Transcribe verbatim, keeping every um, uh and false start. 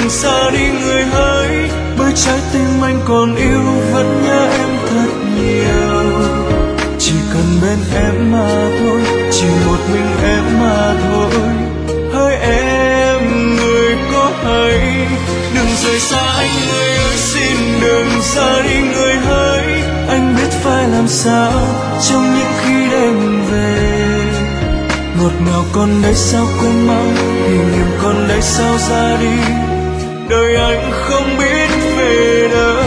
đừng xa đi người hỡi, bởi trái tim anh còn yêu vẫn nhớ em thật nhiều. Chỉ cần bên em mà thôi, chỉ một mình em mà thôi. Hỡi em người có hay, đừng rời xa anh người ơi, xin đừng xa đi người hỡi. Anh biết phải làm sao trong những khi đêm về, ngọt ngào còn đây sao quên mau, kỷ niệm còn đây sao ra đi. Đời anh không biết về đâu.